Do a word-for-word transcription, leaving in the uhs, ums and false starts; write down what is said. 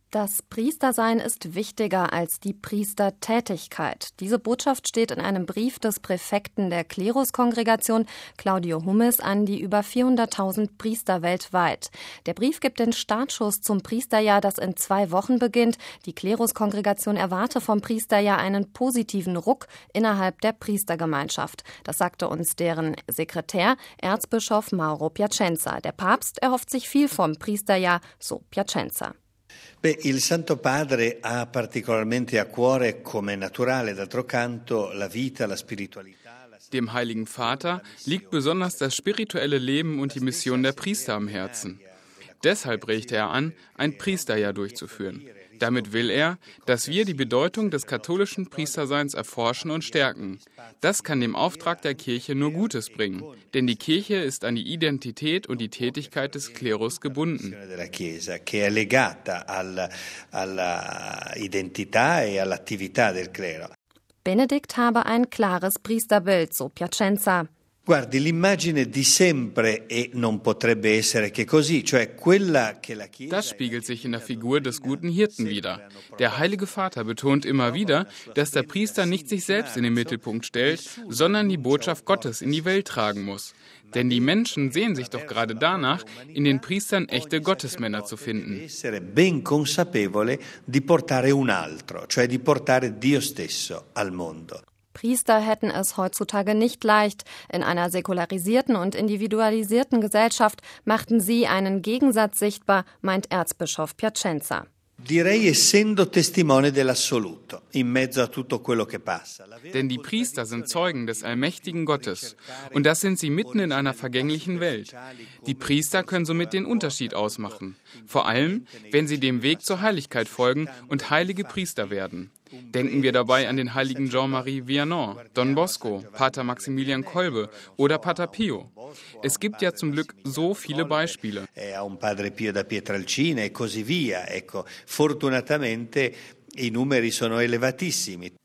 Das Priestersein ist wichtiger als die Priestertätigkeit. Diese Botschaft steht in einem Brief des Präfekten der Kleruskongregation, Claudio Hummes, an die über vierhunderttausend Priester weltweit. Der Brief gibt den Startschuss zum Priesterjahr, das in zwei Wochen beginnt. Die Kleruskongregation erwarte vom Priesterjahr einen positiven Ruck innerhalb der Priestergemeinschaft. Das sagte uns deren Sekretär, Erzbischof Mauro Piacenza. Der Papst erhofft sich viel vom Priesterjahr, so Piacenza. Beh, il Santo Padre ha particolarmente a cuore, come naturale d'altro canto, la vita, la spiritualità. Dem Heiligen Vater liegt besonders das spirituelle Leben und die Mission der Priester am Herzen. Deshalb regte er an, ein Priesterjahr durchzuführen. Damit will er, dass wir die Bedeutung des katholischen Priesterseins erforschen und stärken. Das kann dem Auftrag der Kirche nur Gutes bringen, denn die Kirche ist an die Identität und die Tätigkeit des Klerus gebunden. Benedikt habe ein klares Priesterbild, so Piacenza. Guardi, l'immagine di sempre e non potrebbe essere che così, cioè quella che la Chiesa. Das spiegelt sich in der Figur des guten Hirten wider. Der Heilige Vater betont immer wieder, dass der Priester nicht sich selbst in den Mittelpunkt stellt, sondern die Botschaft Gottes in die Welt tragen muss. Denn die Menschen sehen sich doch gerade danach, in den Priestern echte Gottesmänner zu finden. Essere ben consapevole di portare un altro, cioè di portare Dio stesso al mondo. Priester hätten es heutzutage nicht leicht. In einer säkularisierten und individualisierten Gesellschaft machten sie einen Gegensatz sichtbar, meint Erzbischof Piacenza. Direi essendo testimone dell'assoluto, in mezzo a tutto quello che passa. Denn die Priester sind Zeugen des allmächtigen Gottes. Und das sind sie mitten in einer vergänglichen Welt. Die Priester können somit den Unterschied ausmachen. Vor allem, wenn sie dem Weg zur Heiligkeit folgen und heilige Priester werden. Denken wir dabei an den heiligen Jean-Marie Vianney, Don Bosco, Pater Maximilian Kolbe oder Pater Pio. Es gibt ja zum Glück so viele Beispiele. Un Padre Pio da Pietrelcina e così via. Ecco, fortunatamente i numeri sono elevatissimi.